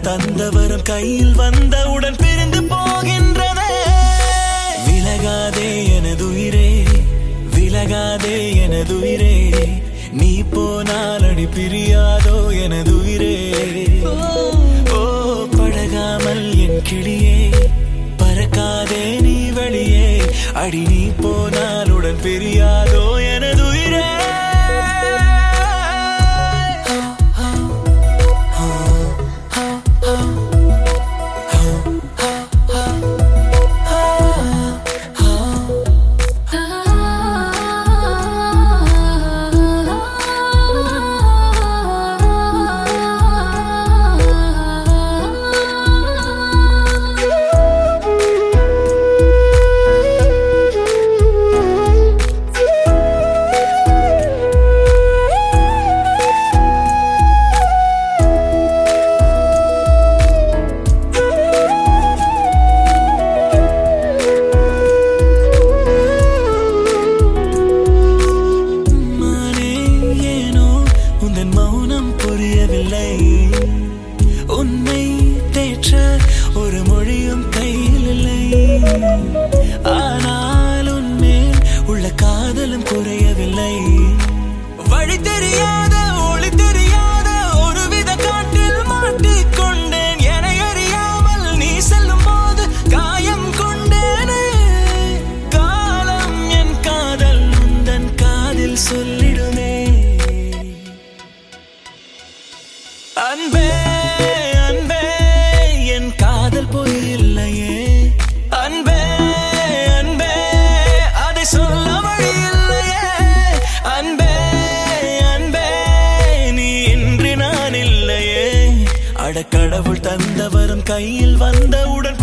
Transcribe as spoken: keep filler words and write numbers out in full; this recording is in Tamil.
தந்தவரும் கையில் வந்தவுடன் பிரிந்து போகின்றன. விலகாதே எனதுயிரே, விலகாதே எனதுயிரே, நீ போனால் அடி பிரியாதோ எனதுயிரே. ஓ பழகாமல் என் கிளியே, பறக்காதே நீ வெளியே, அடி நீ போனால் உடன் பிரியாதோ எனதுயிரே. உன்னை தேற்ற ஒரு மொழியும் கையில் இல்லை, ஆனால் உன்மேல் உள்ள காதலும் குறையவில்லை. வழி தெரியாத ஒளி தெரியாத ஒருவித காட்டில் மாட்டிக்கொண்டேன். என அறியாமல் நீ செல்லும் போது காயம் கொண்டேனே. காலம் என் காதல் உந்தன் காதில் சொல்லிடுமே. அன்பே அன்பே என் காதல் பொய் இல்லையே. அன்பே அன்பே அதை சொல்ல வழி இல்லையே. அன்பே அன்பே நீ இன்றி நான் இல்லையே. அடக்கடவுள் தந்தவரும் கையில் வந்தவுடன்